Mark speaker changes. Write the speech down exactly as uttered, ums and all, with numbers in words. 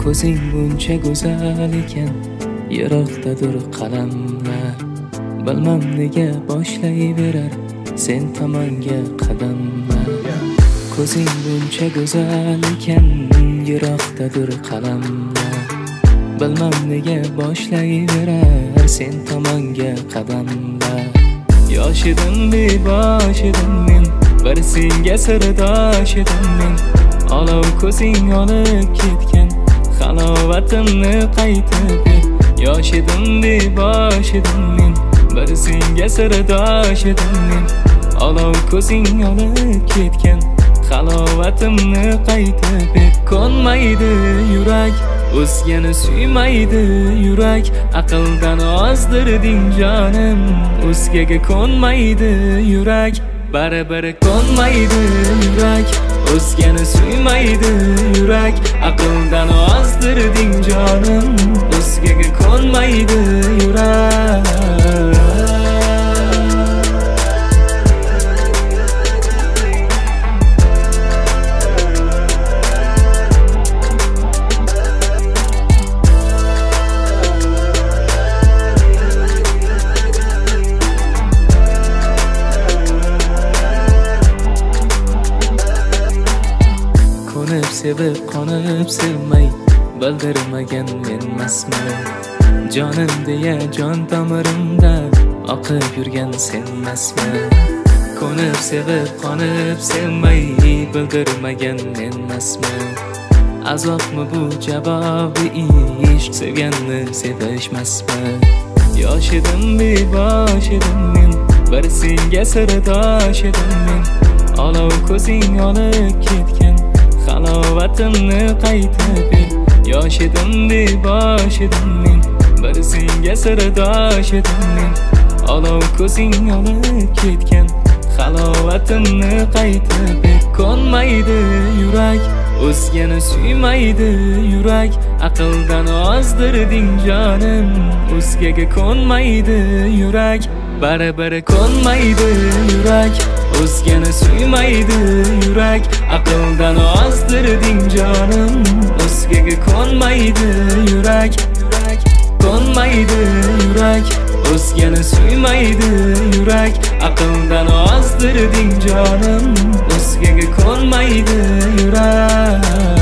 Speaker 1: ko'zing buncha go'zal ekan, yiroqdadir qalamlar. Bilmam nega boshlayverar sen tomonga qadamlar. Ko'zing buncha go'zal ekan, yiroqdadir qalamlar. Bilmam nega boshlayverar sen tomonga qadamlar. Yosh edim, bebosh edim men, bir senga sirdosh edim men. Olov ko'zing olib ketgan, halovatimni qaytib ber. Yosh edim, bebosh edim men, bir senga sirdosh edim men. Olov ko'zing olib ketgan, halovatimni qaytib ber. Ko'nmaydi yurak, o'zgani suymaydi yurak. Aqldan ozdirding jonim, o'zgaga ko'nmaydi yurak. Baribir ko'nmaydi yurak, o'zgani suymaydi yurak. Aqldan ozdirding jonim, o'zgaga ko'nmaydi yurak. Konib sevib, qonib sevmay, bildirmagan menmasman. Jonim deya jon tomirimda oqib yurgan senmasman. Konib sevib, qonib sevmay, bildirmagan menmasman. Azobmi bu javobi ishq, sevganni sevishmasman. Yosh edim, bebosh edim men, bir senga sirdosh edim men. Olov ko'zing olib ketgan, halovatimni qaytib ber. Yosh edim, bebosh edim men, bir senga sirdosh edim men. Olov ko'zing olib ketgan, halovatimni qaytib ber. Ko'nmaydi yurak, o'zgani suymaydi yurak. Aqldan ozdirding jonim, o'zgaga ko'nmaydi yurak. Baribir ko'nmaydi yurak, o'zgani suymaydi yurak. Aqldan ozdirding jonim, o'zgaga ko'nmaydi yurak. Ko'nmaydi yurak, o'zgani suymaydi yurak. Aqldan ozdirding jonim, o'zgaga ko'nmaydi yurak.